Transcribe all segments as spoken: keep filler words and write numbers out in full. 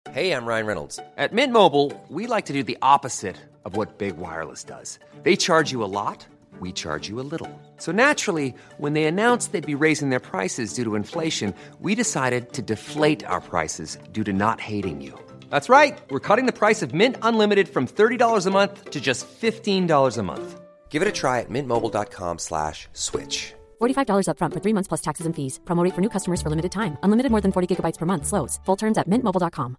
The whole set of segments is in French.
Hey, I'm Ryan Reynolds. At Mint Mobile, we like to do the opposite of what Big Wireless does. They charge you a lot, we charge you a little. So naturally, when they announced they'd be raising their prices due to inflation, we decided to deflate our prices due to not hating you. That's right. We're cutting the price of Mint Unlimited from thirty dollars a month to just fifteen dollars a month. Give it a try at mintmobile.com slash switch. forty-five dollars up front for three months plus taxes and fees. Promo rate for new customers for limited time. Unlimited more than forty gigabytes per month. Slows full terms at mint mobile dot com.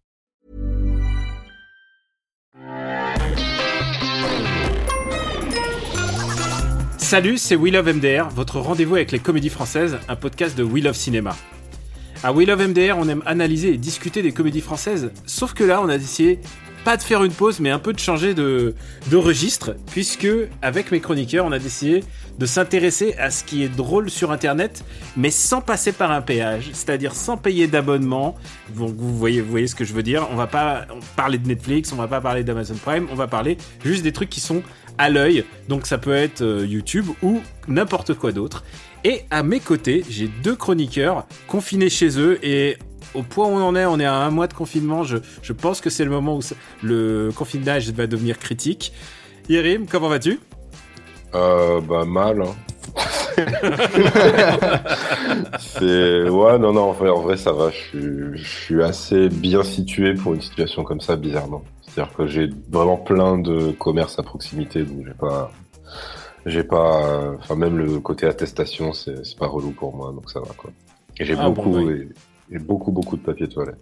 Salut, c'est We Love M D R, votre rendez-vous avec les comédies françaises, un podcast de We Love Cinéma. À We Love M D R, on aime analyser et discuter des comédies françaises, sauf que là, on a décidé pas de faire une pause, mais un peu de changer de, de registre, puisque, avec mes chroniqueurs, on a décidé de s'intéresser à ce qui est drôle sur Internet, mais sans passer par un péage, c'est-à-dire sans payer d'abonnement. Donc, vous voyez, vous voyez ce que je veux dire. On va pas parler de Netflix, on va pas parler d'Amazon Prime, on va parler juste des trucs qui sont à l'œil. Donc, ça peut être euh, YouTube ou n'importe quoi d'autre. Et à mes côtés, j'ai deux chroniqueurs confinés chez eux et au point où on en est, on est à un mois de confinement. Je, je pense que c'est le moment où le confinage va devenir critique. Yerim, comment vas-tu ? Euh, bah mal. Hein. c'est ouais non non en vrai, en vrai ça va. Je suis je suis assez bien situé pour une situation comme ça bizarrement. C'est-à-dire que j'ai vraiment plein de commerces à proximité, donc j'ai pas j'ai pas enfin même le côté attestation c'est c'est pas relou pour moi, donc ça va quoi. Et j'ai ah, beaucoup bon, ouais. et, et beaucoup beaucoup de papier toilette.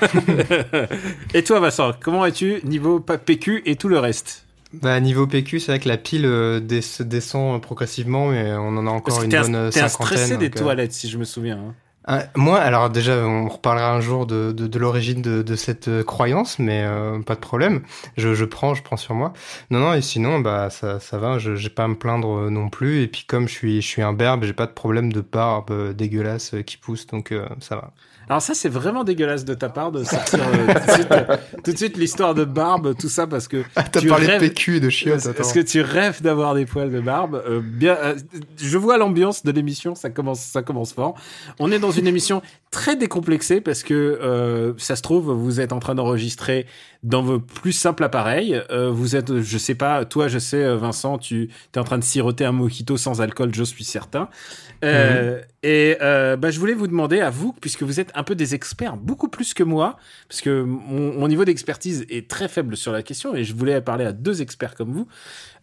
Et toi Vincent, comment es-tu niveau P Q et tout le reste ? Bah niveau P Q, c'est vrai que la pile euh, des- descend progressivement, mais on en a encore Parce une que t'es bonne un, euh, t'es un cinquantaine. stressé des donc, euh, toilettes, si je me souviens. Hein. ah, moi, alors déjà, on reparlera un jour de, de, de l'origine de, de cette euh, croyance, mais euh, pas de problème. Je, je prends, je prends sur moi. Non, non, et sinon, bah ça, ça va. Je, j'ai pas à me plaindre euh, non plus. Et puis comme je suis, je suis un berbe, j'ai pas de problème de barbe euh, dégueulasse euh, qui pousse, donc euh, ça va. Alors ça, c'est vraiment dégueulasse de ta part de sortir euh, tout, de suite, euh, tout de suite l'histoire de barbe, tout ça, parce que Ah, t'as tu parlé rêves, de P Q et de chiottes, attends. parce que tu rêves d'avoir des poils de barbe. Euh, bien, euh, je vois l'ambiance de l'émission, ça commence, ça commence fort. On est dans une émission très décomplexée parce que euh, ça se trouve, vous êtes en train d'enregistrer dans vos plus simples appareils. Euh, vous êtes, je sais pas, toi, je sais, Vincent, tu es en train de siroter un mojito sans alcool, je suis certain. Euh, mmh. Et euh, bah, je voulais vous demander à vous, puisque vous êtes un peu des experts, beaucoup plus que moi, parce que mon, mon niveau d'expertise est très faible sur la question, et je voulais parler à deux experts comme vous.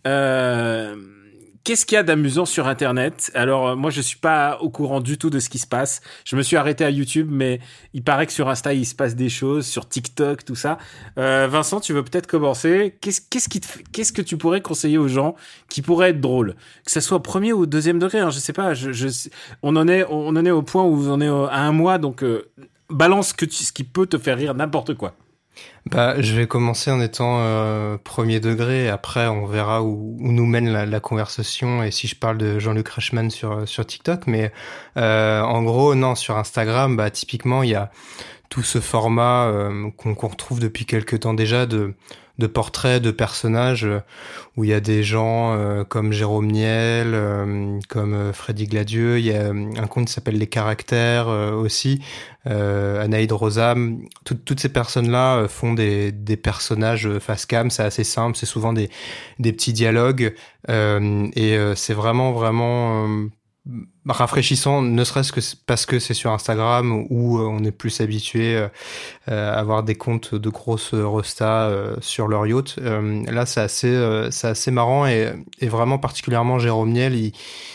Euh, Qu'est-ce qu'il y a d'amusant sur Internet ? Alors, euh, moi, je suis pas au courant du tout de ce qui se passe. Je me suis arrêté à YouTube, mais il paraît que sur Insta, il se passe des choses, sur TikTok, tout ça. Euh, Vincent, tu veux peut-être commencer ? Qu'est-ce, qu'est-ce, qui te, qu'est-ce que tu pourrais conseiller aux gens qui pourraient être drôles ? Que ça soit au premier ou au deuxième degré, hein, je sais pas. Je, je, on, en est, on en est au point où on est à un mois, donc euh, balance que tu, ce qui peut te faire rire n'importe quoi. Bah, je vais commencer en étant euh, premier degré, et après on verra où, où nous mène la, la conversation, et si je parle de Jean-Luc Reichmann sur sur TikTok, mais euh, en gros non, sur Instagram, bah typiquement il y a tout ce format euh, qu'on, qu'on retrouve depuis quelques temps déjà de de portraits de personnages euh, où il y a des gens euh, comme Jérôme Niel, euh, comme euh, Freddy Gladieux, il y a euh, un compte qui s'appelle Les Caractères euh, aussi, euh, Anaïd Rosam, tout, toutes ces personnes-là euh, font des, des personnages face cam, c'est assez simple, c'est souvent des, des petits dialogues euh, et euh, c'est vraiment vraiment euh, rafraîchissant, ne serait-ce que parce que c'est sur Instagram où on est plus habitué euh, à avoir des comptes de grosses restas euh, sur leur yacht. Euh, là, c'est assez, euh, c'est assez marrant et, et vraiment particulièrement Jérôme Niel, il,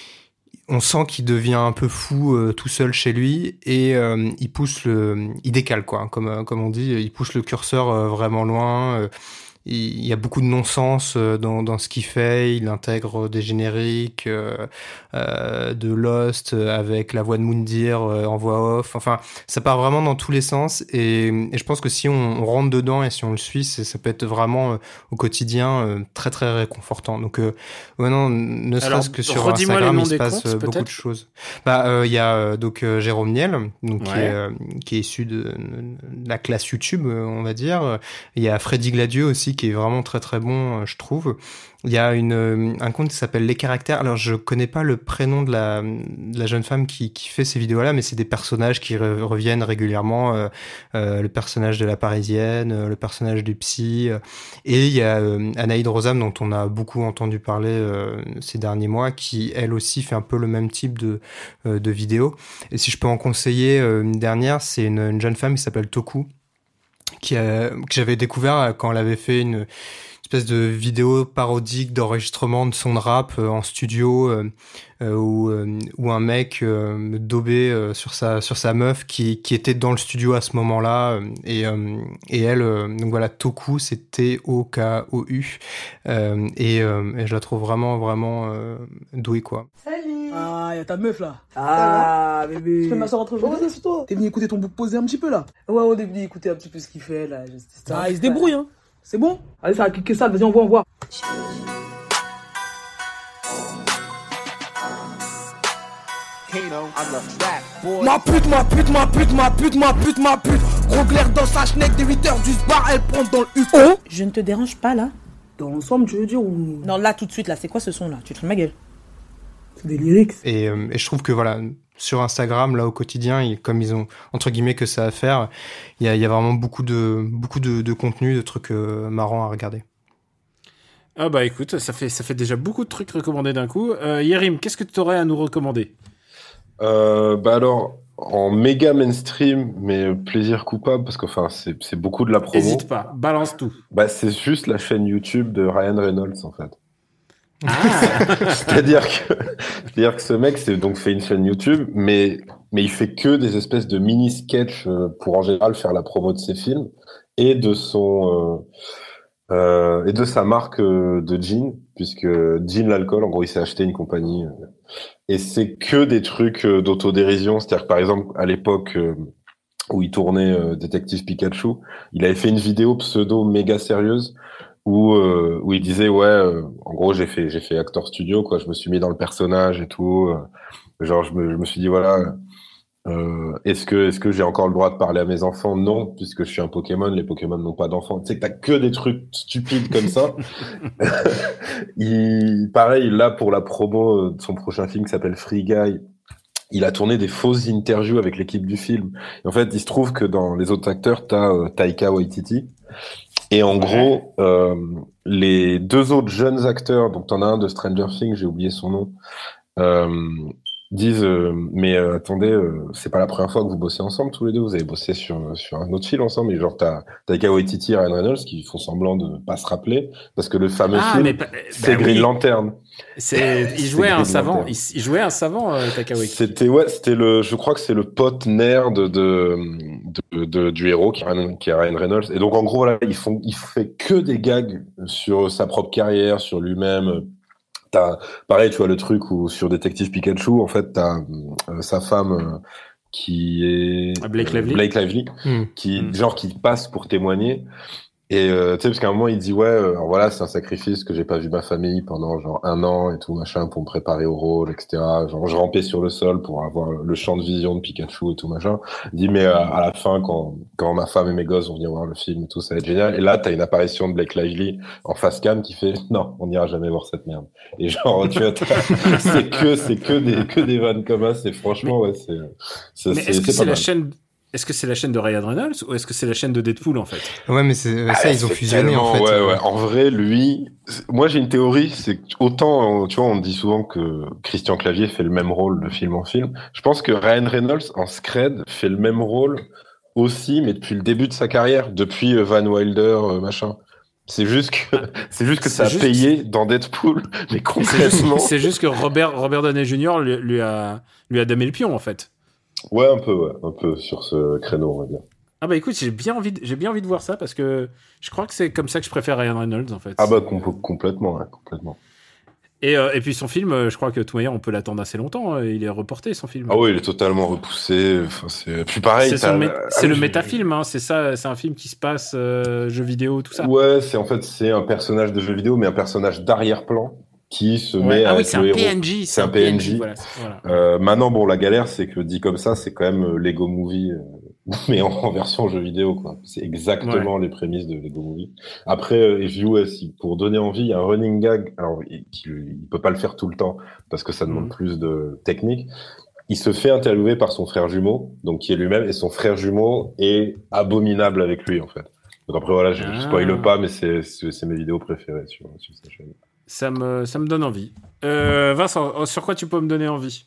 on sent qu'il devient un peu fou euh, tout seul chez lui et euh, il pousse le, il décale quoi, comme comme on dit, il pousse le curseur euh, vraiment loin. Euh, Il y a beaucoup de non-sens dans, dans ce qu'il fait. Il intègre des génériques euh, euh, de Lost avec la voix de Moundir euh, en voix off. Enfin, ça part vraiment dans tous les sens. Et, et je pense que si on, on rentre dedans et si on le suit, c'est, ça peut être vraiment euh, au quotidien euh, très très réconfortant. Donc, euh, ouais, non, ne serait-ce Alors, que sur Instagram, il se passe comptes, beaucoup peut-être de choses. Bah, il euh, y a euh, donc euh, Jérôme Niel, donc ouais. qui, est, euh, qui est issu de, de la classe YouTube, on va dire. Il y a Freddy Gladieux aussi, aussi qui est vraiment très très bon, je trouve. Il y a une, un compte qui s'appelle Les Caractères. Alors, je connais pas le prénom de la, de la jeune femme qui, qui fait ces vidéos-là, mais c'est des personnages qui re- reviennent régulièrement. Euh, euh, le personnage de la Parisienne, euh, le personnage du psy. Euh, et il y a euh, Anaïd Rosam, dont on a beaucoup entendu parler euh, ces derniers mois, qui, elle aussi, fait un peu le même type de, euh, de vidéos. Et si je peux en conseiller euh, une dernière, c'est une, une jeune femme qui s'appelle Toku, qui a, que j'avais découvert quand elle avait fait une espèce de vidéo parodique d'enregistrement de son rap euh, en studio euh, euh, où, euh, où un mec euh, daubait euh, sur sa sur sa meuf qui qui était dans le studio à ce moment-là euh, et euh, et elle euh, donc voilà, Toku, c'est T O K O U euh, et, euh, et je la trouve vraiment vraiment euh, douée quoi. Salut. Ah, y'a ta meuf là. Ah, bébé. Tu peux m'asseoir entre vous. Oh, c'est toi. T'es venu écouter ton bouc posé un petit peu là. Ouais, on est venu écouter un petit peu ce qu'il fait là. Juste- Ah, il se débrouille hein. C'est bon? Allez, ça a cliqué ça, vas-y, on voit, on voit. Ma pute, ma pute, ma pute, ma pute, ma pute, ma pute. Gros glaire dans sa schneck dès huit heures du bar, elle prend dans le U. Oh. Je ne te dérange pas là? Dans l'ensemble, tu veux dire ou. Non, là tout de suite, là, c'est quoi ce son là? Tu te fous de ma gueule? C'est des lyrics. Et, euh, et je trouve que voilà, sur Instagram, là au quotidien, ils- comme ils ont entre guillemets que ça à faire, il y a, il y a vraiment beaucoup de beaucoup de, de contenu, de trucs euh, marrants à regarder. Ah bah écoute, ça fait, ça fait déjà beaucoup de trucs recommandés d'un coup. Euh, Yérim, qu'est-ce que tu aurais à nous recommander? Euh, bah alors, en méga mainstream, mais plaisir coupable, parce que enfin, c'est, c'est beaucoup de la promo. N'hésite pas, balance tout. Bah, c'est juste la chaîne YouTube de Ryan Reynolds, en fait. Ah. C'est-à-dire que, c'est-à-dire que ce mec, c'est donc fait une chaîne YouTube, mais, mais il fait que des espèces de mini-sketchs euh, pour en général faire la promo de ses films et de son, euh, euh, et de sa marque euh, de gin, puisque Gin l'alcool, en gros, il s'est acheté une compagnie, euh, et c'est que des trucs euh, d'autodérision. C'est-à-dire que, par exemple, à l'époque, euh, où il tournait euh, Détective Pikachu, il avait fait une vidéo pseudo méga sérieuse où euh, où il disait ouais euh, en gros j'ai fait j'ai fait acteur studio quoi, je me suis mis dans le personnage et tout, euh, genre je me je me suis dit voilà euh, est-ce que est-ce que j'ai encore le droit de parler à mes enfants? Non, puisque je suis un Pokémon, les Pokémon n'ont pas d'enfants. Tu sais que t'as que des trucs stupides comme ça. Il pareil là pour la promo de son prochain film qui s'appelle Free Guy. Il a tourné des fausses interviews avec l'équipe du film. Et en fait, il se trouve que dans les autres acteurs, t'as euh, Taika Waititi. Et en gros, euh, les deux autres jeunes acteurs, donc t'en as un de Stranger Things, j'ai oublié son nom, euh, disent euh, mais euh, attendez, euh, c'est pas la première fois que vous bossez ensemble tous les deux, vous avez bossé sur sur un autre film ensemble. Et genre t'as Taika Waititi et Ryan Reynolds qui font semblant de pas se rappeler parce que le fameux Ah, film mais pa- c'est bah Green oui. Lantern. C'est, il C'est jouait un Green savant, Lantern. il, il jouait un savant, euh, Taika Waititi. C'était ouais, c'était le, je crois que c'est le pote nerd de, de, de, de- du héros qui est, Ryan, qui est Ryan Reynolds. Et donc en gros là, ils font, il fait que des gags sur sa propre carrière, sur lui-même. T'as pareil, tu vois le truc où sur Détective Pikachu, en fait, t'as euh, sa femme euh, qui est Blake euh, Lively. Blake Lively, Hmm. qui Mm. genre qui passe pour témoigner. Et euh, tu sais parce qu'à un moment il dit ouais euh, alors voilà c'est un sacrifice que j'ai pas vu ma famille pendant genre un an et tout machin pour me préparer au rôle etc, genre je rampais sur le sol pour avoir le champ de vision de Pikachu et tout machin. Il dit mais euh, à la fin quand quand ma femme et mes gosses vont venir voir le film et tout ça va être génial. Et là t'as une apparition de Blake Lively en face cam qui fait non on n'ira jamais voir cette merde. Et genre tu vois t'as- c'est que c'est que des que des vannes comme ça. C'est franchement ouais c'est c'est Mais c'est, est-ce que c'est c'est pas la mal. chaîne, est-ce que c'est la chaîne de Ryan Reynolds ou est-ce que c'est la chaîne de Deadpool en fait? Ouais, mais c'est ça, ils ont C'est fusionné en tellement- fait. Ouais, euh, ouais. En vrai, lui, c'est- moi j'ai une théorie, c'est que autant, tu vois, on dit souvent que Christian Clavier fait le même rôle de film en film. Je pense que Ryan Reynolds en Scred fait le même rôle aussi, mais depuis le début de sa carrière, depuis euh, Van Wilder, euh, machin. C'est juste que, c'est juste que C'est ça a juste- payé dans Deadpool, mais C'est juste, concrètement. c'est juste que Robert, Robert Downey junior lui, lui a, lui a damé le pion en fait. Ouais, un peu, ouais, un peu sur ce créneau, on va dire. Ah bah écoute, j'ai bien envie, de, j'ai bien envie de voir ça parce que je crois que c'est comme ça que je préfère Ryan Reynolds en fait. Ah bah, com- complètement, ouais, complètement. Et, euh, et puis son film, euh, je crois que de toute manière on peut l'attendre assez longtemps. euh, Il est reporté son film. Ah oui, il est totalement repoussé. Enfin, c'est, puis pareil, c'est t'as- son mé- c'est ah, le je- métafilm, hein, c'est ça, c'est un film qui se passe euh, jeux vidéo, tout ça. Ouais, c'est en fait c'est un personnage de jeu vidéo, mais un personnage d'arrière-plan qui se Ouais. met Ah à oui, être c'est un le héros. P N J. C'est un P N J. Voilà, c'est- voilà. Euh, maintenant, bon, la galère, c'est que dit comme ça, c'est quand même euh, Lego Movie euh, mais en, en version jeu vidéo, quoi. C'est exactement Ouais. les prémices de Lego Movie. Après, euh, je joue aussi, pour donner envie, il y a un running gag, alors il, il, il peut pas le faire tout le temps, parce que ça demande Mhm. plus de technique. Il se fait interviewer par son frère jumeau, donc qui est lui-même, et son frère jumeau est abominable avec lui, en fait. Donc après, voilà, je, je spoile Ah. pas, mais c'est, c'est, c'est mes vidéos préférées sur, sur sa chaîne. Ça me, ça me donne envie. Euh, Vincent, sur quoi tu peux me donner envie?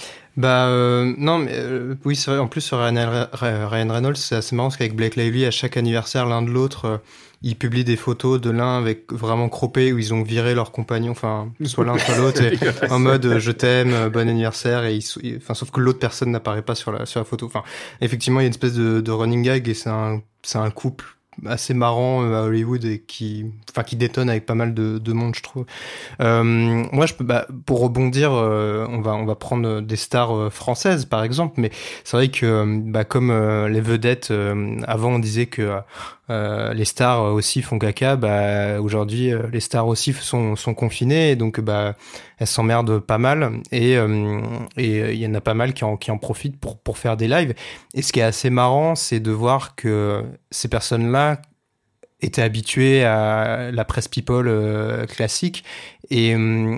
Bah euh, non, mais euh, oui, c'est vrai. En plus, sur Ryan, Ryan Reynolds, c'est assez marrant parce qu'avec Blake Lively, à chaque anniversaire, l'un de l'autre, euh, ils publient des photos de l'un avec vraiment croppé où ils ont viré leur compagnon, enfin soit l'un soit l'autre, et, en mode euh, je t'aime, euh, bon anniversaire, et ils, enfin sauf que l'autre personne n'apparaît pas sur la sur la photo. Enfin, effectivement, il y a une espèce de, de running gag et c'est un c'est un couple assez marrant euh, à Hollywood et qui enfin qui détonne avec pas mal de, de monde, je trouve. Euh, moi, je peux, bah, pour rebondir, euh, on va on va prendre des stars euh, françaises par exemple, mais c'est vrai que bah, comme euh, les vedettes euh, avant on disait que euh, les stars aussi font caca, bah aujourd'hui euh, les stars aussi sont sont confinées et donc bah elles s'emmerdent pas mal et euh, et il y en a pas mal qui en qui en profitent pour pour faire des lives. Et ce qui est assez marrant, c'est de voir que ces personnes-là étaient habitués à la presse people euh, classique et,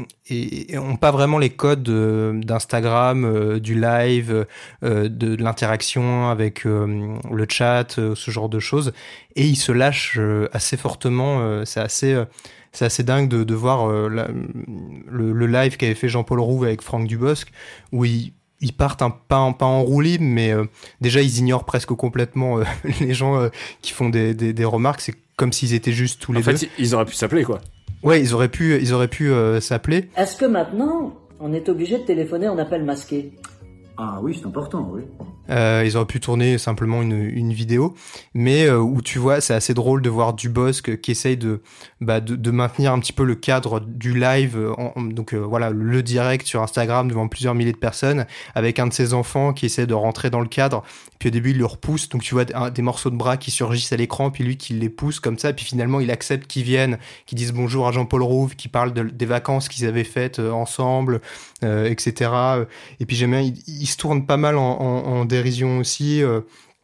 et, et ont pas vraiment les codes euh, d'Instagram, euh, du live, euh, de, de l'interaction avec euh, le chat, euh, ce genre de choses. Et ils se lâchent euh, assez fortement. Euh, c'est assez, euh, c'est assez dingue de, de voir euh, la, le, le live qu'avait fait Jean-Paul Rouve avec Franck Dubosc, où il ils partent un, pas, en, pas en roue libre, mais euh, déjà ils ignorent presque complètement euh, les gens euh, qui font des, des, des remarques. C'est comme s'ils étaient juste tous les En deux. fait, ils auraient pu s'appeler, quoi. Ouais, ils auraient pu, ils auraient pu euh, s'appeler. Est-ce que maintenant, on est obligé de téléphoner en appel masqué? Ah oui, c'est important, oui. Euh, ils auraient pu tourner simplement une, une vidéo, mais euh, où tu vois, c'est assez drôle de voir Dubosc qui essaye de, bah, de, de maintenir un petit peu le cadre du live, en, en, donc euh, voilà, le direct sur Instagram devant plusieurs milliers de personnes, avec un de ses enfants qui essaie de rentrer dans le cadre, puis au début il le repousse, donc tu vois un, des morceaux de bras qui surgissent à l'écran, puis lui qui les pousse comme ça, puis finalement il accepte qu'ils viennent, qu'ils disent bonjour à Jean-Paul Rouve, qui parle de, des vacances qu'ils avaient faites euh, ensemble, euh, et cetera. Et puis j'aime bien, il, il se tourne pas mal en, en, en dérision aussi, euh,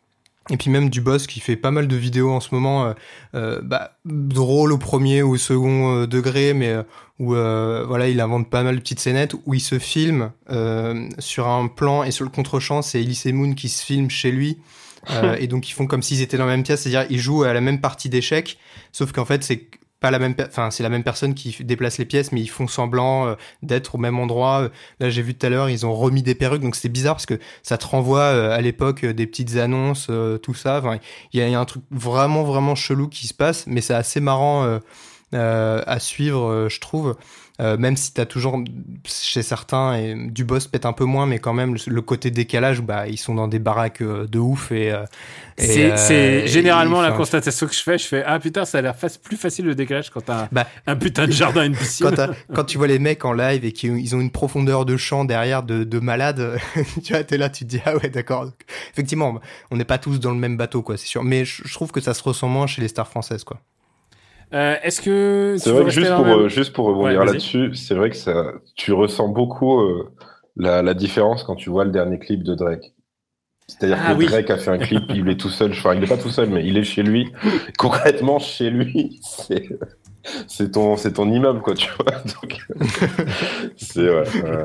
et puis même Dubosc qui fait pas mal de vidéos en ce moment, euh, euh, bah, drôle au premier ou au second euh, degré, mais euh, où euh, voilà, il invente pas mal de petites scénettes où il se filme euh, sur un plan et sur le contre-champ, c'est Elise Moon qui se filme chez lui. Euh, et donc ils font comme s'ils étaient dans la même pièce, c'est-à-dire ils jouent à la même partie d'échecs, sauf qu'en fait c'est pas la même, enfin c'est la même personne qui déplace les pièces, mais ils font semblant euh, d'être au même endroit. Là j'ai vu tout à l'heure, ils ont remis des perruques, donc c'était bizarre parce que ça te renvoie euh, à l'époque euh, des petites annonces, euh, tout ça. Enfin, il y a, y a un truc vraiment vraiment chelou qui se passe, mais c'est assez marrant euh, euh, à suivre, euh, je trouve. Euh, même si t'as toujours chez certains et Dubosc pète un peu moins, mais quand même le, le côté décalage, bah ils sont dans des baraques euh, de ouf et, euh, et c'est, euh, c'est généralement et, la enfin, constatation que je fais. Je fais ah putain, ça a l'air fa- plus facile le décalage quand t'as bah, un putain de jardin et une piscine. Quand, t'as, quand tu vois les mecs en live et qu'ils ont une profondeur de champ derrière de, de malade, tu vois, t'es là, tu te dis ah ouais d'accord. Donc, effectivement, on n'est pas tous dans le même bateau, quoi, c'est sûr. Mais je, je trouve que ça se ressent moins chez les stars françaises, quoi. Euh, est-ce que c'est vrai que juste pour, euh, juste pour rebondir ouais, là-dessus, c'est vrai que ça, tu ressens beaucoup euh, la, la différence quand tu vois le dernier clip de Drake. C'est-à-dire ah, que oui. Drake a fait un clip, il est tout seul, enfin il est pas tout seul, mais il est chez lui. Concrètement, chez lui, c'est c'est ton c'est ton immeuble, quoi, tu vois. Donc c'est ouais, ouais.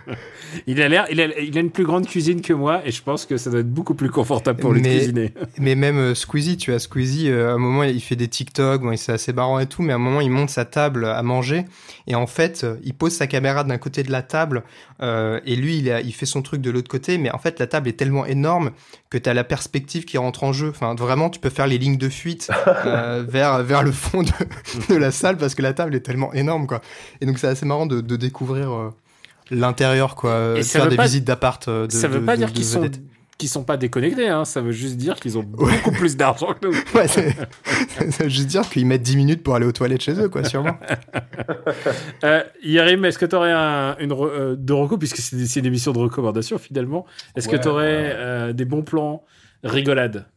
Il a l'air, il a, il a une plus grande cuisine que moi et je pense que ça doit être beaucoup plus confortable pour lui mais, de cuisiner. Mais même euh, Squeezie, tu vois, Squeezie, euh, à un moment il fait des TikTok, bon, c'est assez marrant et tout, mais à un moment il monte sa table à manger et en fait euh, il pose sa caméra d'un côté de la table euh, et lui il, a, il fait son truc de l'autre côté, mais en fait la table est tellement énorme que t'as la perspective qui rentre en jeu. Enfin vraiment tu peux faire les lignes de fuite euh, vers vers le fond de, de la salle parce que la table est tellement énorme, quoi. Et donc c'est assez marrant de, de découvrir euh, l'intérieur, quoi, et de faire des pas, visites d'appart. Euh, de, ça veut de, pas de, dire de, qu'ils de sont qu'ils sont pas déconnectés, hein. Ça veut juste dire qu'ils ont beaucoup plus d'argent que nous. Ouais, c'est, ça veut juste dire qu'ils mettent dix minutes pour aller aux toilettes chez eux, quoi, sûrement. euh, Yarim, est-ce que t'aurais un, une re, euh, de recours, puisque c'est, c'est une émission de recommandation finalement, est-ce ouais, que t'aurais ouais. euh, des bons plans rigolades?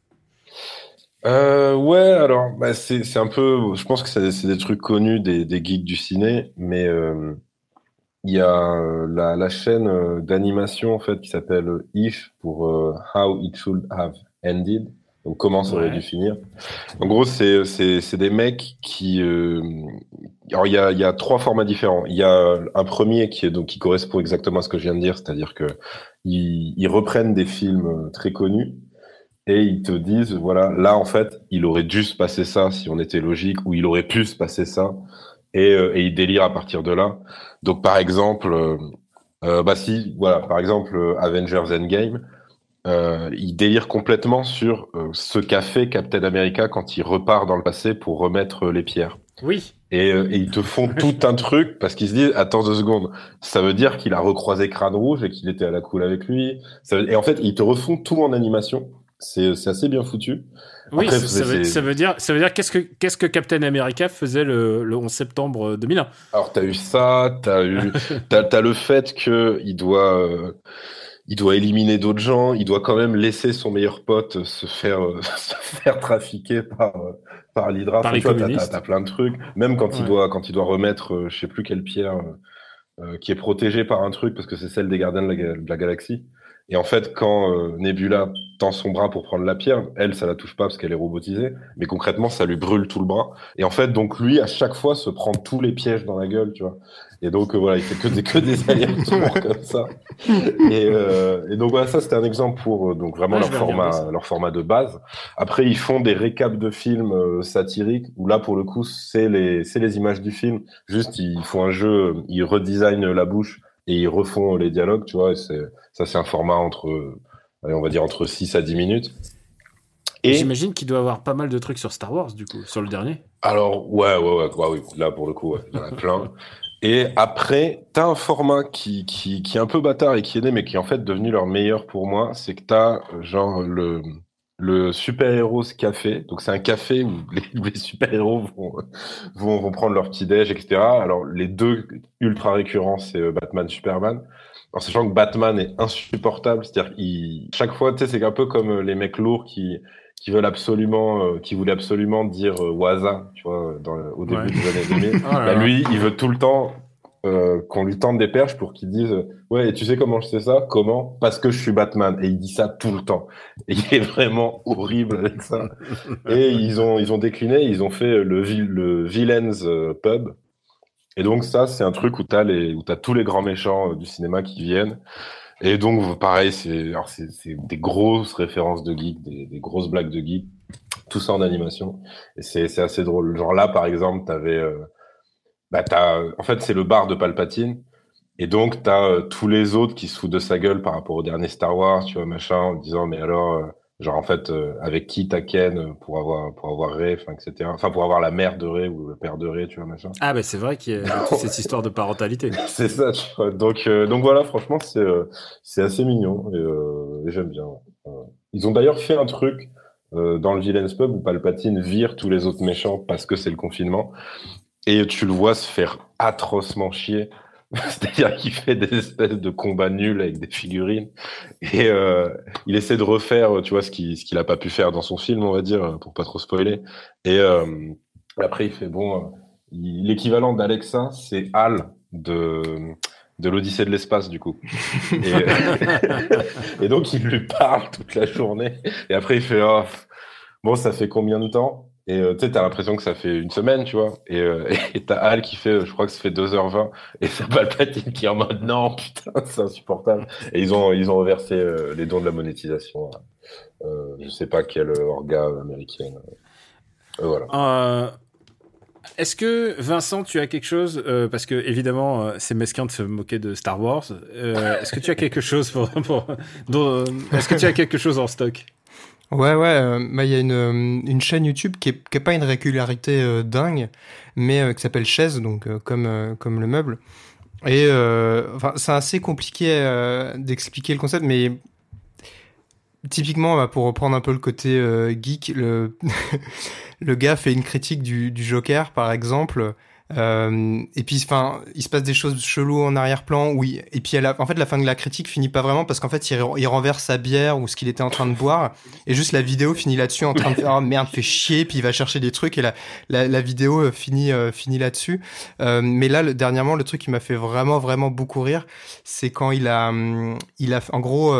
Euh, ouais, alors bah, c'est c'est un peu, je pense que c'est, c'est des trucs connus des, des geeks du ciné, mais euh, il y a euh, la, la chaîne euh, d'animation en fait qui s'appelle If pour euh, How It Should Have ended. Donc comment ça aurait Ouais. dû finir. En gros, c'est c'est c'est des mecs qui euh... alors il y a il y a trois formats différents. Il y a un premier qui est donc qui correspond exactement à ce que je viens de dire, c'est-à-dire que ils, ils reprennent des films très connus et ils te disent voilà, là en fait, il aurait dû se passer ça si on était logique, ou il aurait pu se passer ça, et euh, et ils délirent à partir de là. Donc par exemple euh, euh, bah si voilà, par exemple euh, Avengers Endgame. Euh, il délire complètement sur euh, ce qu'a fait Captain America quand il repart dans le passé pour remettre euh, les pierres. Oui. Et, euh, et ils te font tout un truc parce qu'ils se disent attends deux secondes, ça veut dire qu'il a recroisé Crâne Rouge et qu'il était à la cool avec lui. Ça veut... Et en fait, ils te refont tout en animation. C'est c'est assez bien foutu. Oui, Après, ça, c'est- ça veut, c'est- ça veut dire, ça veut dire qu'est-ce que qu'est-ce que Captain America faisait le, le onze septembre deux mille un. Alors t'as eu ça, t'as eu, t'as, t'as le fait que il doit, euh, il doit éliminer d'autres gens, il doit quand même laisser son meilleur pote se faire, euh, se faire trafiquer par, euh, par l'Hydra. Par Enfin, les tu vois, t'as, t'as, communistes. t'as plein de trucs. Même quand il Ouais. doit, quand il doit remettre, euh, je sais plus quelle pierre, euh, euh, qui est protégée par un truc parce que c'est celle des gardiens de la, ga- de la galaxie. Et en fait, quand euh, Nebula tend son bras pour prendre la pierre, elle, ça la touche pas parce qu'elle est robotisée, mais concrètement, ça lui brûle tout le bras. Et en fait, donc lui, à chaque fois, se prend tous les pièges dans la gueule, tu vois. Et donc euh, voilà, il fait que des que des allers-retours comme ça. Et, euh, et donc voilà, ça c'était un exemple pour euh, donc vraiment Ouais, leur je vais regarder format, ça. leur format de base. Après, ils font des récaps de films euh, satiriques où là, pour le coup, c'est les c'est les images du film. Juste, ils font un jeu, ils redesignent la bouche et ils refont les dialogues, tu vois. Et c'est ça, c'est un format entre, euh, allez, on va dire entre six à dix minutes. Et J'imagine qu'il doit avoir pas mal de trucs sur Star Wars, du coup, sur le dernier. alors, ouais, ouais, ouais, ouais, oui, là, pour le coup, ouais, il y en a plein. Et après, t'as un format qui, qui, qui est un peu bâtard et qui est né, mais qui est en fait devenu leur meilleur pour moi, c'est que t'as, euh, genre, le, le super-héros café. Donc, c'est un café où les, où les super-héros vont, vont, vont prendre leur petit-déj, et cetera. Alors, les deux ultra récurrents, c'est euh, Batman, Superman. En sachant que Batman est insupportable, c'est-à-dire qu'il, chaque fois, tu sais, c'est un peu comme euh, les mecs lourds qui, qui veulent absolument, euh, qui voulaient absolument dire euh, Waza, tu vois, dans, au début Ouais. des années deux mille. Oh là Bah, là. lui, il veut tout le temps euh, qu'on lui tende des perches pour qu'il dise euh, ouais, et tu sais comment je sais ça? Comment? Parce que je suis Batman. Et il dit ça tout le temps. Et il est vraiment horrible avec ça. Et ils ont, ils ont décliné, ils ont fait le, vil- le Villains euh, Pub. Et donc ça, c'est un truc où t'as les, où t'as tous les grands méchants euh, du cinéma qui viennent. Et donc, pareil, c'est, alors c'est, c'est des grosses références de geeks, des, des grosses blagues de geeks, tout ça en animation. Et c'est, c'est assez drôle. Genre là, par exemple, t'avais, euh, bah t'as, en fait, c'est le bar de Palpatine. Et donc, t'as euh, tous les autres qui se foutent de sa gueule par rapport au dernier Star Wars, tu vois, machin, en disant, mais alors, euh, genre, en fait, euh, avec qui t'as Ken pour avoir, pour avoir Rey, enfin, et cetera. Enfin, pour avoir la mère de Rey ou le père de Rey, tu vois, machin. Ah, bah, c'est vrai qu'il y a toute cette histoire de parentalité. C'est ça, tu vois. Donc, euh, donc voilà, franchement, c'est, euh, c'est assez mignon et, euh, et j'aime bien. Euh, ils ont d'ailleurs fait un truc euh, dans le Villains Pub où Palpatine vire tous les autres méchants parce que c'est le confinement et tu le vois se faire atrocement chier. C'est-à-dire qu'il fait des espèces de combats nuls avec des figurines et euh, il essaie de refaire, tu vois, ce qu'il ce qu'il a pas pu faire dans son film, on va dire, pour pas trop spoiler. Et euh, après, il fait bon. Euh, il- l'équivalent d'Alexa, c'est Hal de de l'Odyssée de l'espace, du coup. Et, et donc, il lui parle toute la journée. Et après, il fait oh, bon, ça fait combien de temps? Et euh, tu sais, t'as l'impression que ça fait une semaine, tu vois. Et euh, et t'as Hal qui fait, je crois que ça fait deux heures vingt. Et c'est Palpatine qui est en mode non, putain, c'est insupportable. Et ils ont ils ont reversé euh, les dons de la monétisation. Euh, je sais pas quel orga américaine. Euh, voilà. Euh, Est-ce que, Vincent, tu as quelque chose, euh, parce que évidemment, euh, c'est mesquin de se moquer de Star Wars, euh, est-ce que tu as quelque chose pour, pour dont, euh, est-ce que tu as quelque chose en stock? Ouais, ouais, euh, bah, il y a une, euh, une chaîne YouTube qui est, qui est pas une régularité euh, dingue, mais euh, qui s'appelle Chaise, donc euh, comme, euh, comme le meuble. Et euh, enfin, c'est assez compliqué euh, d'expliquer le concept, mais typiquement, bah, pour reprendre un peu le côté euh, geek, le, le gars fait une critique du, du Joker, par exemple. Euh, et puis, enfin, il se passe des choses cheloues en arrière-plan. Oui. Et puis, à la, en fait, la fin de la critique finit pas vraiment parce qu'en fait, il, il renverse sa bière ou ce qu'il était en train de boire. Et juste la vidéo finit là-dessus en train de faire oh, merde, fait chier. Puis il va chercher des trucs et la, la, la vidéo finit, euh, finit là-dessus. Euh, mais là, le, dernièrement, le truc qui m'a fait vraiment, vraiment beaucoup rire, c'est quand il a, il a, en gros. Euh,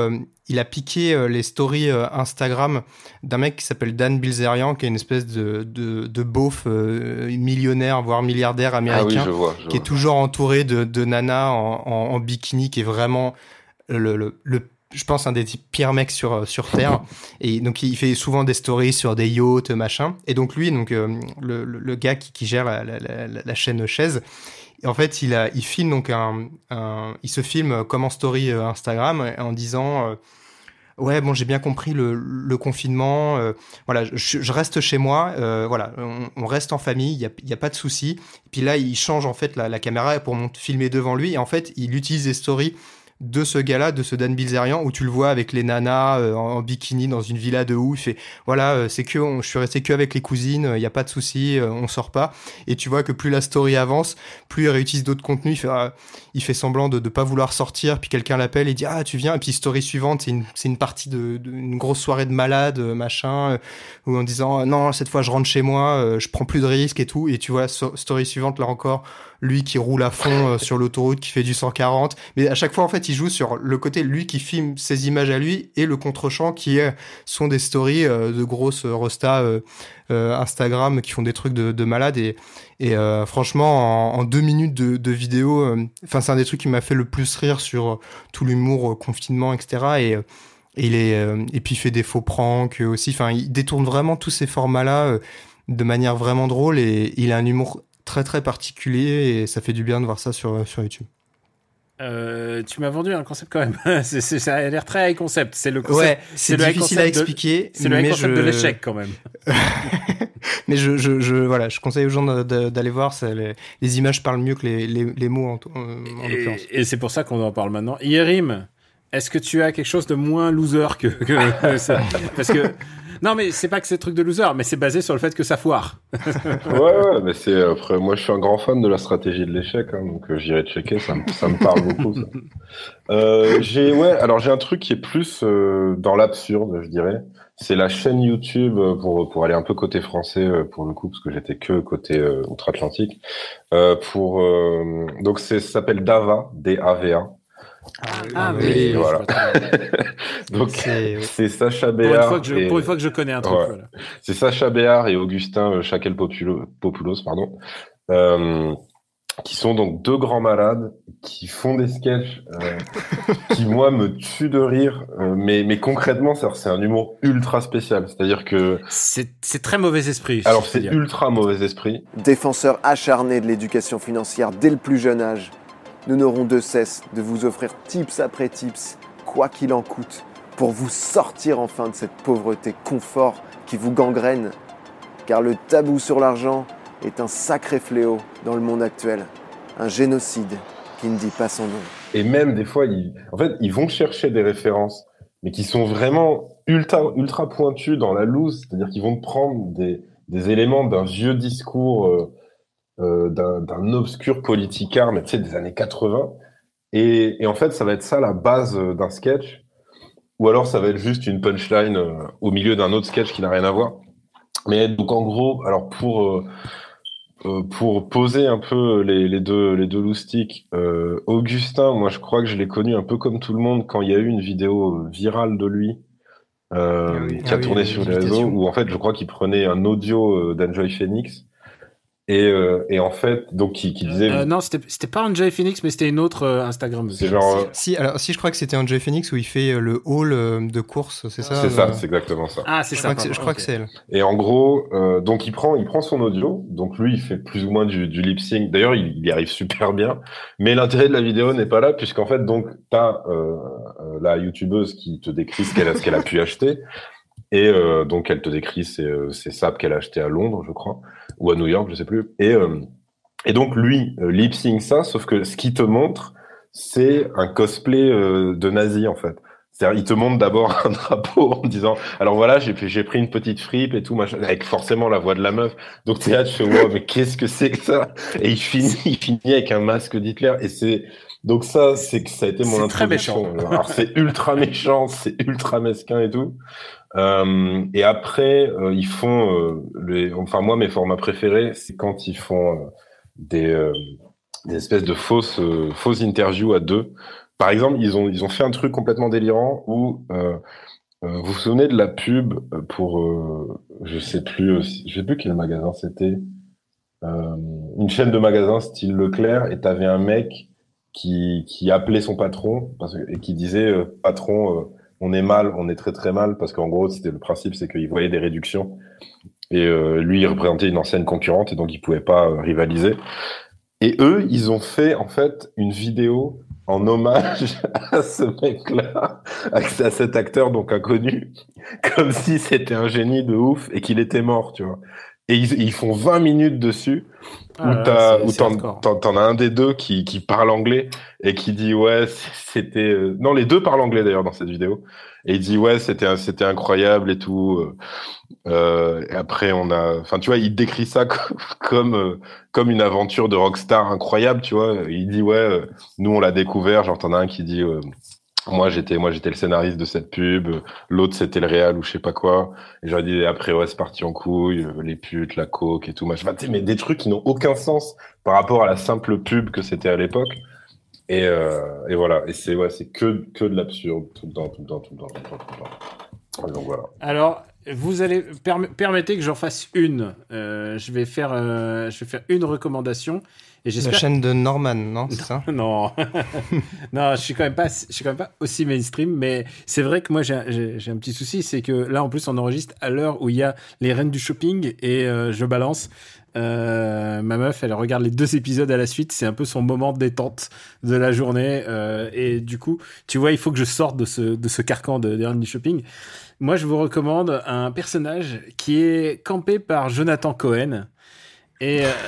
il a piqué euh, les stories euh, Instagram d'un mec qui s'appelle Dan Bilzerian, qui est une espèce de, de, de beauf euh, millionnaire, voire milliardaire américain, ah oui, je vois, je qui vois. est toujours entouré de, de nanas en, en, en bikini, qui est vraiment le, le, le je pense un des pires mecs sur sur terre. Et donc il fait souvent des stories sur des yachts, machin. Et donc lui, donc euh, le, le, le gars qui, qui gère la, la, la, la chaîne Chaise, en fait, il a il filme donc un, un il se filme comme en story Instagram en disant euh, ouais, bon, j'ai bien compris le, le confinement. Euh, voilà, je, je reste chez moi. Euh, voilà, on, on reste en famille. Il y a, il y a pas de souci. Et puis là, il change en fait la, la caméra pour monter, filmer devant lui. Et en fait, il utilise les stories de ce gars-là, de ce Dan Bilzerian, où tu le vois avec les nanas euh, en bikini dans une villa de ouf. Il fait voilà, euh, c'est que on, je suis resté que avec les cousines. Il euh, y a pas de souci, euh, on sort pas. Et tu vois que plus la story avance, plus il réutilise d'autres contenus. Il fait euh, il fait semblant de de pas vouloir sortir. Puis quelqu'un l'appelle et dit ah tu viens. Et puis story suivante, c'est une c'est une partie de, de une grosse soirée de malade euh, machin, euh, ou en disant non cette fois je rentre chez moi, euh, je prends plus de risques et tout. Et tu vois so- story suivante là encore, lui qui roule à fond euh, sur l'autoroute, qui fait du cent quarante. Mais à chaque fois, en fait, il joue sur le côté, lui qui filme ses images à lui, et le contre-champ qui est, sont des stories euh, de grosses restas euh, euh, Instagram qui font des trucs de, de malade. Et, et euh, franchement, en, en deux minutes de, de vidéo, enfin, euh, c'est un des trucs qui m'a fait le plus rire sur euh, tout l'humour, euh, confinement, et cetera. Et, euh, et, il est, euh, et puis il fait des faux pranks aussi. Enfin, il détourne vraiment tous ces formats-là euh, de manière vraiment drôle, et il a un humour très très particulier, et ça fait du bien de voir ça sur, sur YouTube. Euh, tu m'as vendu un concept quand même. c'est, c'est, ça a l'air très high concept. C'est le concept. Ouais, c'est, c'est difficile à expliquer. De, c'est le high concept je... de l'échec quand même. mais je, je, je, voilà, je conseille aux gens de, de, d'aller voir. Ça, les, les images parlent mieux que les, les, les mots en, en, en et, l'occurrence. Et c'est pour ça qu'on en parle maintenant. Yerim, est-ce que tu as quelque chose de moins loser que, que, que ça? Parce que non, mais c'est pas que c'est truc de loser, mais c'est basé sur le fait que ça foire. ouais, ouais, mais c'est après. Moi, je suis un grand fan de la stratégie de l'échec, hein, donc euh, j'irai checker. Ça me, ça me parle beaucoup. Ça. Euh, j'ai, ouais. Alors, j'ai un truc qui est plus euh, dans l'absurde, je dirais. C'est la chaîne YouTube pour pour aller un peu côté français pour le coup, parce que j'étais que côté euh, outre-Atlantique. Euh, pour euh, donc c'est ça s'appelle Dava, D A V A. Ah oui, oui, voilà. Donc c'est, c'est Sacha Béard. Pour une fois que je, et... pour une fois que je connais un truc. Ouais. Voilà. C'est Sacha Béard et Augustin Chakel-Populos, pardon, euh, qui sont donc deux grands malades qui font des sketchs euh, qui moi me tuent de rire, euh, mais mais concrètement c'est, c'est un humour ultra spécial, c'est-à-dire que c'est c'est très mauvais esprit. Alors c'est dire. ultra mauvais esprit. Défenseur acharné de l'éducation financière dès le plus jeune âge, nous n'aurons de cesse de vous offrir tips après tips, quoi qu'il en coûte, pour vous sortir enfin de cette pauvreté confort qui vous gangrène. Car le tabou sur l'argent est un sacré fléau dans le monde actuel. Un génocide qui ne dit pas son nom. Et même des fois, ils, en fait, ils vont chercher des références, mais qui sont vraiment ultra, ultra pointues dans la loose. C'est-à-dire qu'ils vont prendre des, des éléments d'un vieux discours... Euh, Euh, d'un, d'un obscur politicard, mais tu sais, des années quatre-vingts. Et, et en fait, ça va être ça la base d'un sketch. Ou alors, ça va être juste une punchline euh, au milieu d'un autre sketch qui n'a rien à voir. Mais donc, en gros, alors pour euh, euh, pour poser un peu les, les deux les deux loustiques, euh, Augustin, moi, je crois que je l'ai connu un peu comme tout le monde quand il y a eu une vidéo virale de lui euh, ah oui, qui a ah tourné oui, sur les réseaux, où en fait, je crois qu'il prenait un audio d'Enjoy Phoenix. Et, euh, et en fait, donc qui, qui disait. Euh, non, c'était c'était pas Enjoy Phoenix, mais c'était une autre euh, Instagram. C'est genre. Euh... Si, alors si je crois que c'était Enjoy Phoenix où il fait euh, le haul euh, de course, c'est ça. C'est euh... ça, c'est exactement ça. Ah, c'est je ça. Crois que c'est, je crois okay. que c'est elle. Et en gros, euh, donc il prend, il prend son audio. Donc lui, il fait plus ou moins du, du lip sync. D'ailleurs, il, il y arrive super bien. Mais l'intérêt de la vidéo n'est pas là, puisqu'en fait, donc t'as euh, euh, la youtubeuse qui te décrit ce qu'elle a, ce qu'elle a pu acheter. Et euh, donc elle te décrit ses, ses sapes qu'elle a acheté à Londres, je crois, ou à New York, je sais plus. Et euh, Et donc lui, euh, lip sync ça, sauf que ce qu'il te montre, c'est un cosplay euh, de nazi en fait. C'est-à-dire, il te montre d'abord un drapeau en disant, alors voilà, j'ai j'ai pris une petite fripe et tout, machin, avec forcément la voix de la meuf. Donc t'es là, tu fais, wow, mais qu'est-ce que c'est que ça? Et il finit, il finit avec un masque d'Hitler. Et c'est donc ça, c'est que ça a été mon introduction. C'est très méchant. Alors c'est ultra méchant, c'est ultra mesquin et tout. Euh, et après, euh, ils font, euh, les, enfin moi, mes formats préférés, c'est quand ils font euh, des, euh, des espèces de fausses, euh, fausses interviews à deux. par exemple, ils ont, ils ont fait un truc complètement délirant où, euh, euh, vous vous souvenez de la pub pour, euh, je sais plus, euh, je sais plus quel magasin c'était, euh, une chaîne de magasins style Leclerc, et t'avais un mec qui, qui appelait son patron parce que, et qui disait, euh, patron, euh, on est mal, on est très très mal, parce qu'en gros, c'était le principe, c'est qu'il voyait des réductions. Et euh, lui, il représentait une ancienne concurrente, et donc il pouvait pas euh, rivaliser. Et eux, ils ont fait en fait une vidéo en hommage à ce mec-là, à cet acteur donc inconnu, comme si c'était un génie de ouf et qu'il était mort, tu vois. Et ils, ils font vingt minutes dessus, ah, où t'as, c'est, où t'en, t'en, t'en as un des deux qui, qui parle anglais et qui dit ouais, c'était, euh... non, les deux parlent anglais d'ailleurs dans cette vidéo. Et il dit ouais, c'était, c'était incroyable et tout. Euh, et après on a, enfin tu vois, il décrit ça comme, comme, euh, comme une aventure de rockstar incroyable, tu vois. Il dit ouais, euh, nous on l'a découvert. Genre t'en as un qui dit euh, moi j'étais, moi j'étais le scénariste de cette pub, l'autre c'était le réal ou je sais pas quoi. Et j'aurais dit après ouais c'est parti en couille, les putes, la coke et tout. Machin. Enfin, tu sais, mais des trucs qui n'ont aucun sens par rapport à la simple pub que c'était à l'époque. Et, euh, et voilà, et c'est ouais, c'est que que de l'absurde tout le temps, tout le temps, tout le temps, tout le temps, tout le temps. Donc voilà. Alors, vous allez perm- permettez que j'en fasse une. Euh, je vais faire, euh, je vais faire une recommandation. Et j'espère... La chaîne de Norman, non, c'est ça ? Non, non, je suis quand même pas, je suis quand même pas aussi mainstream, mais c'est vrai que moi j'ai, j'ai, j'ai un petit souci, c'est que là en plus on enregistre à l'heure où il y a les reines du shopping et euh, je balance. Euh, ma meuf, elle regarde les deux épisodes à la suite, c'est un peu son moment de détente de la journée, euh, et du coup, tu vois, il faut que je sorte de ce de ce carcan de, des reines du shopping. Moi, je vous recommande un personnage qui est campé par Jonathan Cohen et euh,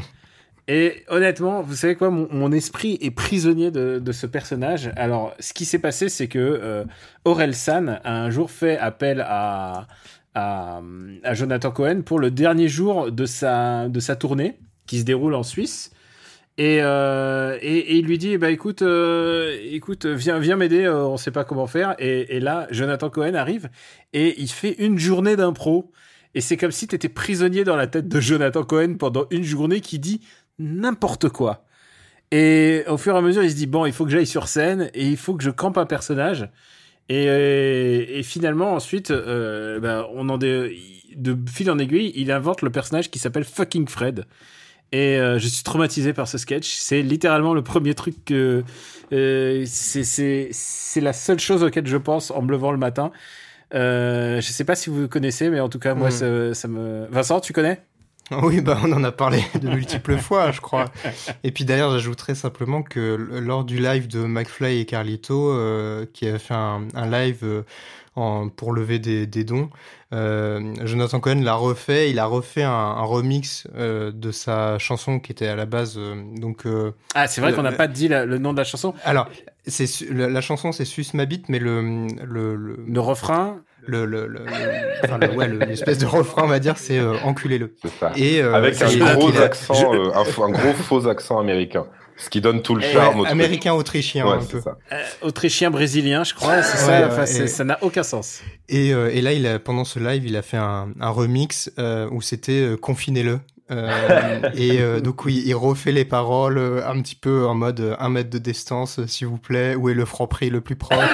Et honnêtement, vous savez quoi, mon, mon esprit est prisonnier de, de ce personnage. Alors, ce qui s'est passé, c'est que euh, Orelsan a un jour fait appel à, à, à Jonathan Cohen pour le dernier jour de sa, de sa tournée, qui se déroule en Suisse. Et, euh, et, et il lui dit, bah écoute, euh, écoute, viens, viens m'aider, euh, on sait pas comment faire. Et, et là, Jonathan Cohen arrive et il fait une journée d'impro. Et c'est comme si t'étais prisonnier dans la tête de Jonathan Cohen pendant une journée qui dit n'importe quoi. Et au fur et à mesure, il se dit bon, il faut que j'aille sur scène et il faut que je campe un personnage. Et, et, et finalement, ensuite, euh, ben, on en de, de fil en aiguille, il invente le personnage qui s'appelle Fucking Fred. Et euh, je suis traumatisé par ce sketch. C'est littéralement le premier truc que euh, c'est c'est c'est la seule chose auquel je pense en me levant le matin. Euh, je sais pas si vous connaissez, mais en tout cas, moi, mmh. ça, ça me. Vincent, tu connais ? Oui, bah on en a parlé de multiples fois, je crois. Et puis d'ailleurs, j'ajouterais simplement que lors du live de McFly et Carlito, euh, qui a fait un, un live euh, en, pour lever des, des dons, euh, Jonathan Cohen l'a refait. Il a refait un, un remix euh, de sa chanson qui était à la base. Euh, donc. Euh, ah, c'est vrai euh, qu'on n'a pas dit la, le nom de la chanson. Alors, c'est la, la chanson, c'est Suce ma bite, mais le le le, le refrain. Le, le, le, le, enfin, le, ouais, le, l'espèce de refrain, on va dire, c'est euh, enculez-le. C'est ça. Et, euh, avec un gros a, accent, je... euh, un, un gros faux accent américain. Ce qui donne tout le charme. Ouais, américain-autrichien, ouais, un peu. Euh, autrichien-brésilien, je crois, c'est ouais, ça. Enfin, ouais, c'est, et... ça n'a aucun sens. Et, euh, et là, il a, pendant ce live, il a fait un, un remix euh, où c'était euh, confinez-le. Euh, et euh, donc oui, il refait les paroles euh, un petit peu en mode euh, un mètre de distance, euh, s'il vous plaît. Où est le Franprix le plus proche?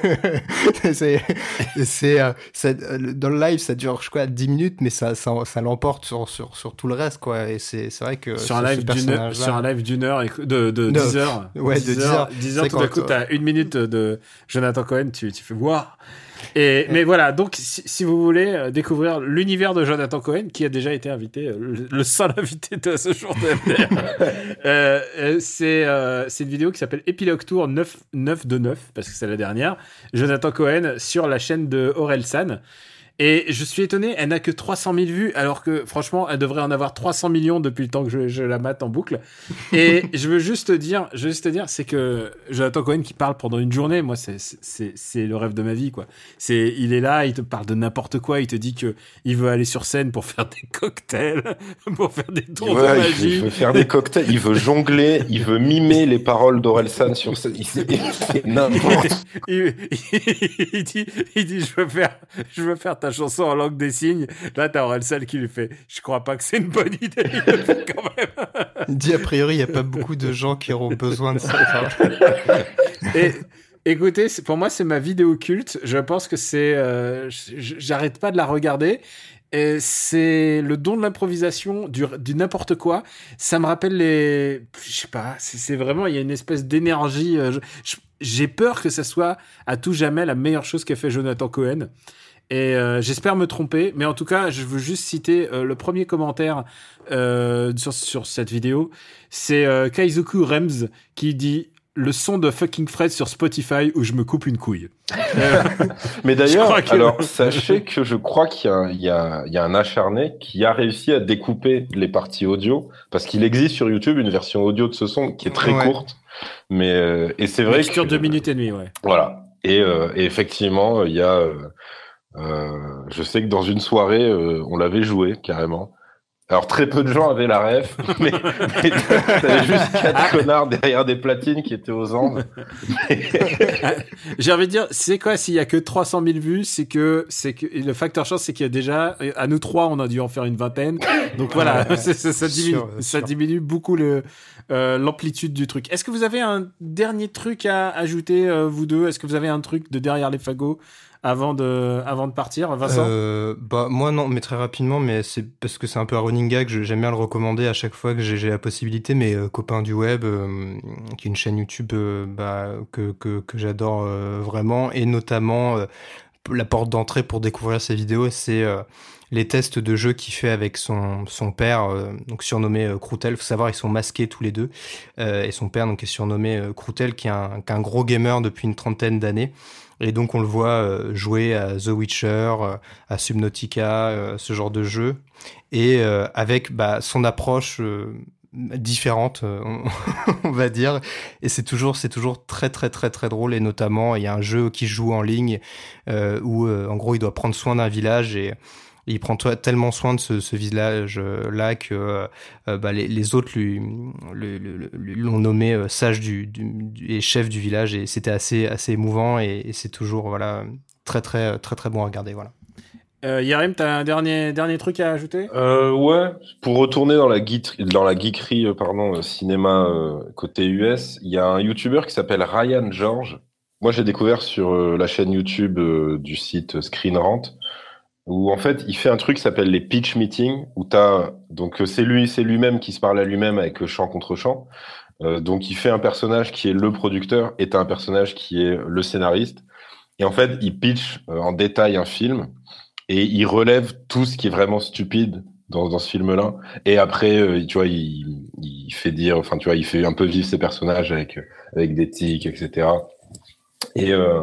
c'est, c'est, euh, ça, dans le live, ça dure je crois dix minutes, mais ça, ça, ça l'emporte sur, sur, sur tout le reste, quoi. Et c'est, c'est vrai que sur un live d'une heure, sur un live d'une heure, de, de no, dix heures, ouais, de dix heures, dix heures, tout d'un coup, t'as une minute de Jonathan Cohen, tu, tu fais voir. Et, mais voilà, donc si, si vous voulez euh, découvrir l'univers de Jonathan Cohen, qui a déjà été invité, euh, le, le seul invité de ce jour de M D R, euh, euh, c'est, euh, c'est une vidéo qui s'appelle Epilogue Tour neuf de neuf, parce que c'est la dernière, Jonathan Cohen sur la chaîne de Orelsan. Et je suis étonné, elle n'a que trois cent mille vues, alors que franchement, elle devrait en avoir trois cents millions depuis le temps que je, je la mate en boucle. Et je veux juste te dire, je veux juste te dire, c'est que Jonathan Cohen qui parle pendant une journée, moi, c'est, c'est, c'est le rêve de ma vie, quoi. C'est, il est là, il te parle de n'importe quoi, il te dit que il veut aller sur scène pour faire des cocktails, pour faire des tours ouais, de magie. Il veut faire des cocktails, il veut jongler, il veut mimer les paroles d'Orelsan sur scène. Il c'est n'importe. il, il, il dit, il dit, je veux faire, je veux faire ta ta chanson en langue des signes. Là, t'as Orelsan qui lui fait « Je crois pas que c'est une bonne idée. » Il le fait quand même. Il dit a priori, il n'y a pas beaucoup de gens qui auront besoin de ça. Et écoutez, pour moi, c'est ma vidéo culte. Je pense que c'est... Euh, j'arrête pas de la regarder. Et c'est le don de l'improvisation, du, du n'importe quoi. Ça me rappelle les... Je sais pas, c'est, c'est vraiment... Il y a une espèce d'énergie. Euh, je, je, j'ai peur que ça soit à tout jamais la meilleure chose qu'a fait Jonathan Cohen. Et euh, j'espère me tromper. Mais en tout cas, je veux juste citer euh, le premier commentaire euh, sur, sur cette vidéo. C'est euh, Kaizoku Rems qui dit... Le son de Fucking Fred sur Spotify où je me coupe une couille. Euh, Mais d'ailleurs, que... alors sachez que je crois qu'il y a, il y a, il y a un acharné qui a réussi à découper les parties audio parce qu'il existe sur YouTube une version audio de ce son qui est très ouais. courte. Mais euh, et c'est vrai que dure deux minutes et demie, ouais. Voilà. Et, euh, et effectivement, il y a. Euh, euh, je sais que dans une soirée, euh, on l'avait joué carrément. Alors, très peu de gens avaient la ref, mais, mais t'avais juste quatre connards derrière des platines qui étaient aux anges. J'ai envie de dire, c'est quoi, s'il y a que trois cent mille vues, c'est que, c'est que, le facteur chance, c'est qu'il y a déjà, à nous trois, on a dû en faire une vingtaine. Donc voilà, ouais, ça, ça, ça diminue, sûr, ça sûr. diminue beaucoup le, euh, l'amplitude du truc. Est-ce que vous avez un dernier truc à ajouter, euh, vous deux? Est-ce que vous avez un truc de derrière les fagots? Avant de, avant de partir, Vincent euh, bah, moi, non, mais très rapidement, mais c'est parce que c'est un peu un running gag, j'aime bien le recommander à chaque fois que j'ai, j'ai la possibilité, mes euh, copains du web, euh, qui est une chaîne YouTube euh, bah, que, que, que j'adore euh, vraiment, et notamment euh, la porte d'entrée pour découvrir ces vidéos, c'est euh, les tests de jeux qu'il fait avec son, son père, euh, donc surnommé euh, Croûtel. Faut savoir, ils sont masqués tous les deux, euh, et son père donc est surnommé euh, Croûtel, qui est un, qui est un gros gamer depuis une trentaine d'années. Et donc on le voit euh, jouer à The Witcher, euh, à Subnautica, euh, ce genre de jeu, et euh, avec bah, son approche euh, différente, euh, on, on va dire. Et c'est toujours, c'est toujours très très très très drôle. Et notamment, il y a un jeu qui joue en ligne euh, où euh, en gros il doit prendre soin d'un village et il prend tellement soin de ce, ce village-là que euh, bah, les, les autres lui, lui, lui, lui l'ont nommé euh, sage du, du, du, et chef du village, et c'était assez, assez émouvant, et, et c'est toujours voilà, très, très, très, très bon à regarder. Voilà. Euh, Yarim, t'as un dernier, dernier truc à ajouter ? euh, Ouais, pour retourner dans la, geek, dans la geekerie euh, pardon, cinéma euh, côté U S, il y a un YouTuber qui s'appelle Ryan George. Moi, j'ai découvert sur euh, la chaîne YouTube euh, du site Screen Rant, où en fait il fait un truc qui s'appelle les pitch meetings, où t'as donc c'est lui c'est lui-même qui se parle à lui-même avec chant contre chant. Euh, donc il fait un personnage qui est le producteur et t'as un personnage qui est le scénariste, et en fait il pitch euh, en détail un film et il relève tout ce qui est vraiment stupide dans dans ce film-là, et après euh, tu vois il il fait dire enfin tu vois il fait un peu vivre ses personnages avec avec des tics, etc. Et euh,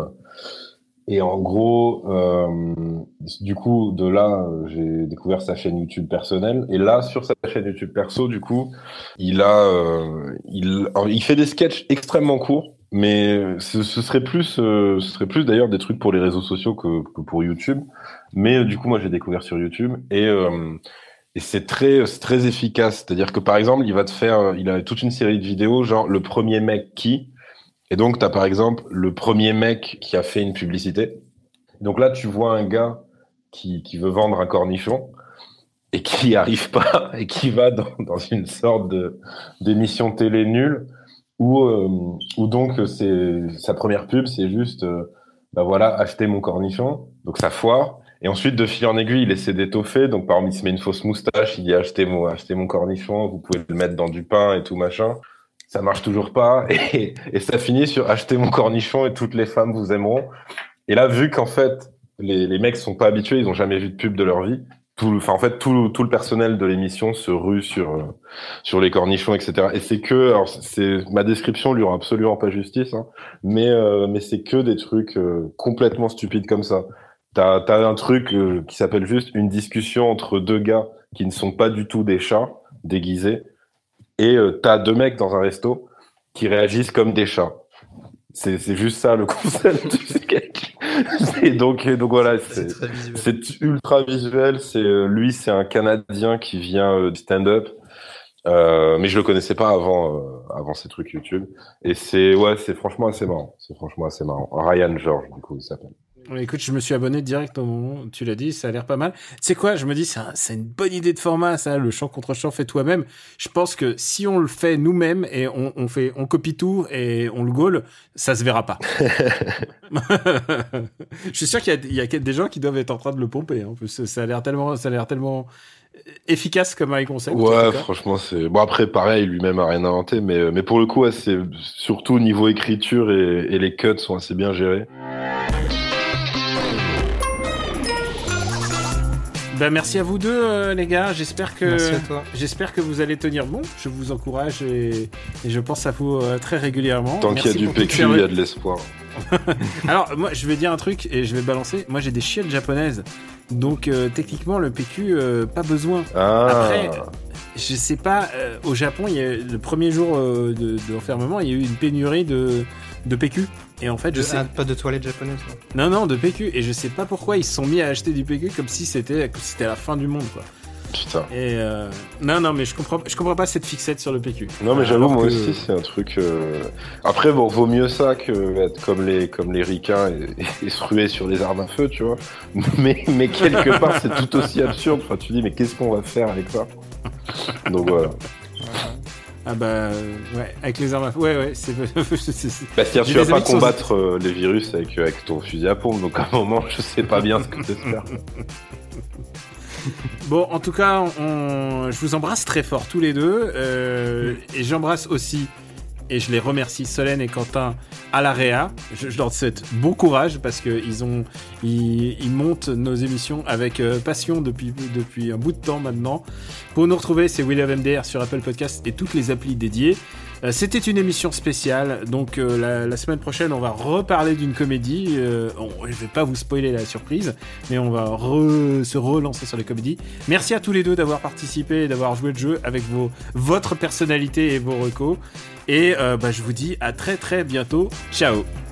Et en gros, euh, du coup, de là, j'ai découvert sa chaîne YouTube personnelle. Et là, sur sa chaîne YouTube perso, du coup, il a, euh, il, il fait des sketchs extrêmement courts, mais ce, ce serait plus, euh, ce serait plus d'ailleurs des trucs pour les réseaux sociaux que, que pour YouTube. Mais euh, du coup, moi, j'ai découvert sur YouTube, et euh, et c'est très, c'est très efficace. C'est-à-dire que par exemple, il va te faire, il a toute une série de vidéos, genre le premier mec qui. Et donc, tu as par exemple le premier mec qui a fait une publicité. Donc là, tu vois un gars qui, qui veut vendre un cornichon et qui n'y arrive pas, et qui va dans, dans une sorte de, d'émission télé nulle où, euh, où donc c'est, sa première pub, c'est juste, euh, bah voilà, acheter mon cornichon. Donc ça foire. Et ensuite, de fil en aiguille, il essaie d'étoffer. Donc par exemple, il se met une fausse moustache, il dit achetez mon, achetez mon cornichon, vous pouvez le mettre dans du pain et tout machin. Ça marche toujours pas, et, et ça finit sur acheter mon cornichon et toutes les femmes vous aimeront. Et là, vu qu'en fait, les, les mecs sont pas habitués, ils ont jamais vu de pub de leur vie, tout, enfin, en fait, tout, tout le personnel de l'émission se rue sur, euh, sur les cornichons, et cetera. Et c'est que, alors, c'est, ma description lui rend absolument pas justice, hein, mais, euh, mais c'est que des trucs euh, complètement stupides comme ça. T'as, t'as un truc euh, qui s'appelle juste une discussion entre deux gars qui ne sont pas du tout des chats déguisés. Et euh, t'as deux mecs dans un resto qui réagissent comme des chats. C'est, c'est juste ça le concept du sketch. Et donc, donc voilà, c'est, c'est, c'est ultra visuel. C'est euh, lui, c'est un Canadien qui vient euh, du stand-up, euh, mais je le connaissais pas avant, euh, avant ces trucs YouTube. Et c'est ouais, c'est franchement assez marrant. C'est franchement assez marrant. Ryan George, du coup, il s'appelle. Écoute, je me suis abonné direct au moment où tu l'as dit, ça a l'air pas mal. Tu sais quoi, je me dis, c'est, un, c'est une bonne idée de format, ça, le champ contre champ fait toi-même. Je pense que si on le fait nous-mêmes et on, on fait, on copie tout et on le gaule, ça se verra pas. Je suis sûr qu'il y a, il y a des gens qui doivent être en train de le pomper. Hein, parce que ça a l'air tellement, ça a l'air tellement efficace comme un concept. Ouais, franchement, c'est bon. Après, pareil, lui-même a rien inventé, mais mais pour le coup, ouais, c'est surtout niveau écriture et, et les cuts sont assez bien gérés. Ben, merci à vous deux, euh, les gars. J'espère que, merci à toi. J'espère que vous allez tenir bon. Je vous encourage et, et je pense à vous euh, très régulièrement. Tant merci qu'il y a du P Q, il y a de l'espoir. Alors, moi, je vais dire un truc et je vais balancer. Moi, j'ai des chiottes japonaises. Donc, euh, techniquement, le P Q, euh, pas besoin. Ah. Après, je sais pas, euh, au Japon, il y a, le premier jour euh, de, de l'enfermement, il y a eu une pénurie de, de P Q. Et en fait, je de, sais. Ah, pas de toilettes japonaises. Non, non, de P Q. Et je sais pas pourquoi ils se sont mis à acheter du P Q comme si c'était, comme si c'était la fin du monde, quoi. Putain. Et euh... non, non, mais je comprends, je comprends pas cette fixette sur le P Q. Non, mais j'avoue, Alors moi que... aussi, c'est un truc. Euh... Après, bon, vaut mieux ça que être comme les comme les ricains et, et se ruer sur les armes à feu, tu vois. Mais mais quelque part, c'est tout aussi absurde. Enfin, tu dis, mais qu'est-ce qu'on va faire avec ça? Donc voilà. Ah bah ouais, avec les armes à feu, ouais ouais, c'est. c'est, c'est... Bah c'est-à-dire tu vas pas combattre sont... euh, les virus avec avec ton fusil à pompe, donc à un moment, je sais pas bien ce que c'est de faire. Bon, en tout cas, on... je vous embrasse très fort tous les deux, euh, et j'embrasse aussi, et je les remercie, Solène et Quentin à la Réa. Je, je leur souhaite bon courage parce que ils ont, ils, ils montent nos émissions avec euh, passion depuis depuis un bout de temps maintenant. Pour nous retrouver, c'est We Love M D R sur Apple Podcast et toutes les applis dédiées. Euh, c'était une émission spéciale, donc euh, la, la semaine prochaine, on va reparler d'une comédie. Euh, on, je vais pas vous spoiler la surprise, mais on va re, se relancer sur les comédies. Merci à tous les deux d'avoir participé et d'avoir joué le jeu avec vos, votre personnalité et vos recos. Et euh, bah, je vous dis à très très bientôt. Ciao.